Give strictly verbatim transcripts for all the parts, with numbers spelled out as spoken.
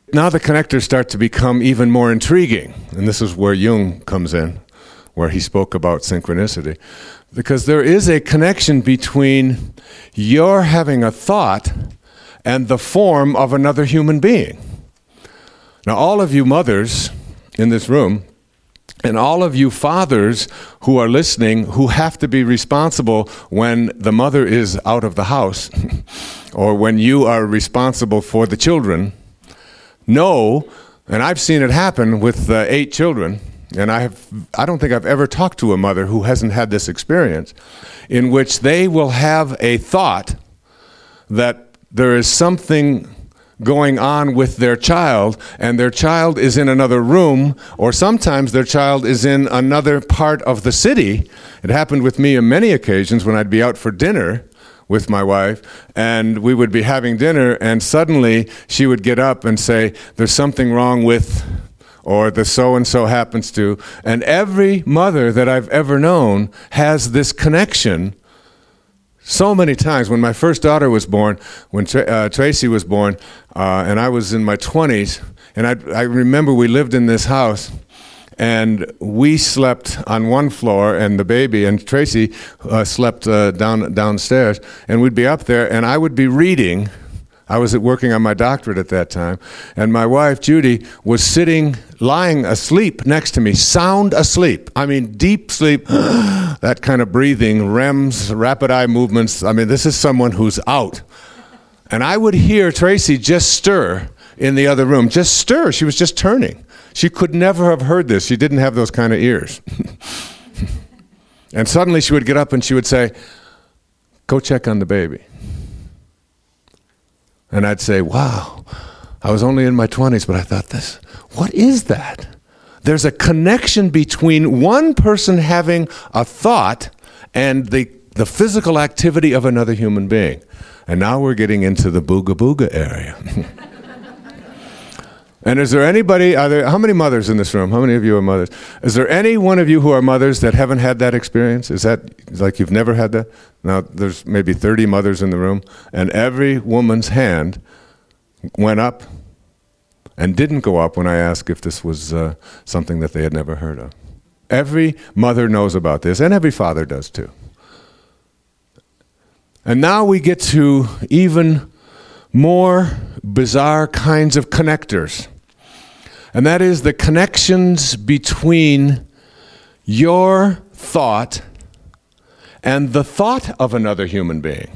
Now the connectors start to become even more intriguing, and this is where Jung comes in, where he spoke about synchronicity. Because there is a connection between your having a thought and the form of another human being. Now, all of you mothers in this room, and all of you fathers who are listening, who have to be responsible when the mother is out of the house, or when you are responsible for the children, know, and I've seen it happen with uh, eight children, and I have, I don't think I've ever talked to a mother who hasn't had this experience, in which they will have a thought that there is something going on with their child, and their child is in another room, or sometimes their child is in another part of the city. It happened with me on many occasions when I'd be out for dinner with my wife, and we would be having dinner, and suddenly she would get up and say, there's something wrong with, or the so-and-so happens to, and every mother that I've ever known has this connection. So many times, when my first daughter was born, when Tra- uh, Tracy was born, uh, and I was in my twenties, and I, I remember we lived in this house, and we slept on one floor, and the baby and Tracy uh, slept uh, down downstairs, and we'd be up there, and I would be reading. I was working on my doctorate at that time, and my wife, Judy, was sitting, lying asleep next to me, sound asleep. I mean, deep sleep, that kind of breathing, R E Ms, rapid eye movements. I mean, this is someone who's out. And I would hear Tracy just stir in the other room, just stir. She was just turning. She could never have heard this. She didn't have those kind of ears. And suddenly she would get up and she would say, go check on the baby. And I'd say, wow, I was only in my twenties, but I thought this, what is that? There's a connection between one person having a thought and the, the physical activity of another human being. And now we're getting into the booga booga area. And is there anybody, are there, how many mothers in this room? How many of you are mothers? Is there any one of you who are mothers that haven't had that experience? Is that like you've never had that? Now, there's maybe thirty mothers in the room, and every woman's hand went up and didn't go up when I asked if this was uh, something that they had never heard of. Every mother knows about this, and every father does too. And now we get to even more bizarre kinds of connectors. And that is the connections between your thought and the thought of another human being.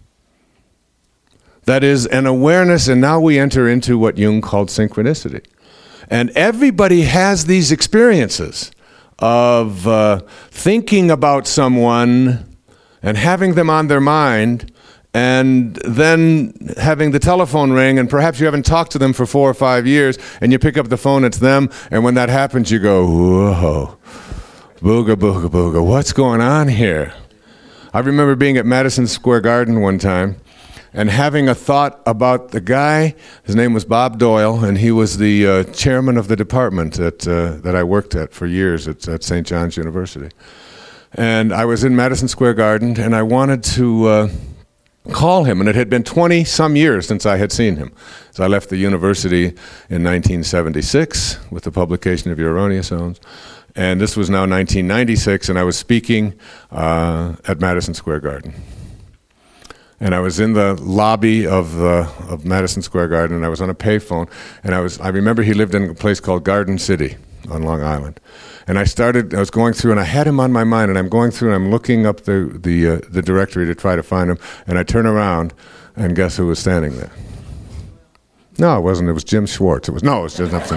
That is an awareness, and now we enter into what Jung called synchronicity. And everybody has these experiences of uh, thinking about someone and having them on their mind, and then having the telephone ring, and perhaps you haven't talked to them for four or five years, and you pick up the phone, it's them, and when that happens, you go, whoa, booga, booga, booga, what's going on here? I remember being at Madison Square Garden one time, and having a thought about the guy. His name was Bob Doyle, and he was the uh, chairman of the department at, uh, that I worked at for years at, at Saint John's University. And I was in Madison Square Garden, and I wanted to uh, call him, and it had been twenty-some years since I had seen him. So I left the university in nineteen seventy-six with the publication of Erroneous Zones, and this was now nineteen ninety-six, and I was speaking uh, at Madison Square Garden. And I was in the lobby of uh, of Madison Square Garden, and I was on a payphone, and I was I remember he lived in a place called Garden City on Long Island. And I started, I was going through, and I had him on my mind, and I'm going through, and I'm looking up the the, uh, the directory to try to find him, and I turn around, and guess who was standing there? No, it wasn't. It was Jim Schwartz. It was, no, it was just nothing.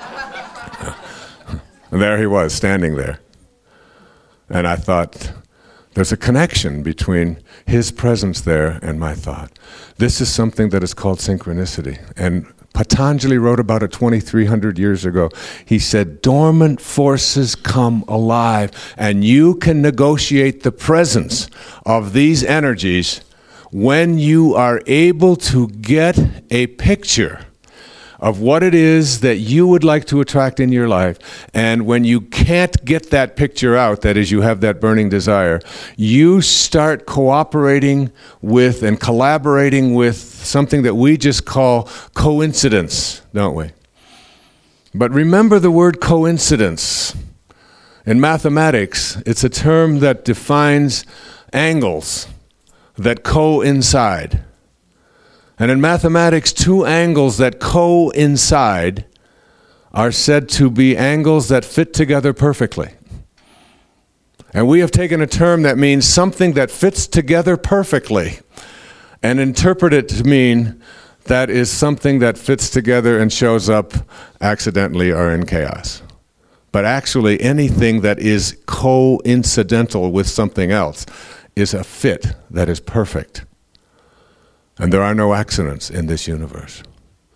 And there he was, standing there. And I thought, there's a connection between his presence there and my thought. This is something that is called synchronicity. And Patanjali wrote about it twenty-three hundred years ago. He said, dormant forces come alive, and you can negotiate the presence of these energies when you are able to get a picture of what it is that you would like to attract in your life. And when you can't get that picture out, that is, you have that burning desire, you start cooperating with and collaborating with something that we just call coincidence, don't we? But remember the word coincidence. In mathematics, it's a term that defines angles that coincide. And in mathematics, two angles that coincide are said to be angles that fit together perfectly. And we have taken a term that means something that fits together perfectly and interpret it to mean that is something that fits together and shows up accidentally or in chaos. But actually, anything that is coincidental with something else is a fit that is perfect. And there are no accidents in this universe.